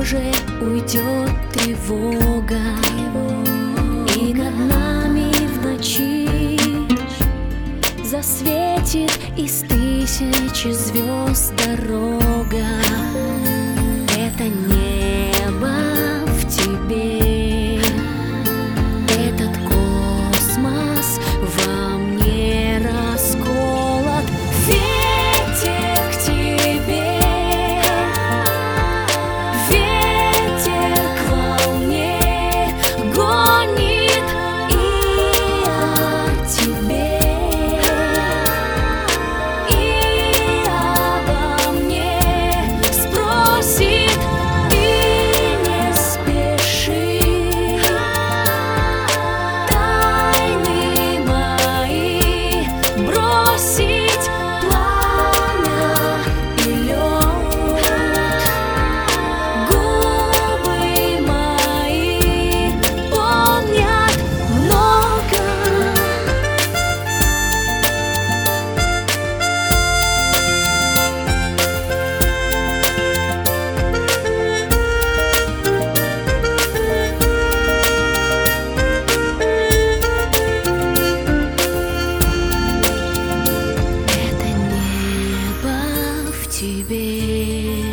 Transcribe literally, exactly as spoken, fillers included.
тоже уйдет тревога, и над нами в ночи засветит из тысячи звезд дорога. Это небо в тебе, этот космос во мне расколот. Ветер к тебе, ветер к волне гонит и о тебе, и обо мне спросит. И не спеши, тайны мои бросить, пламя и лед. Губы мои помнят много. Это небо в тебе.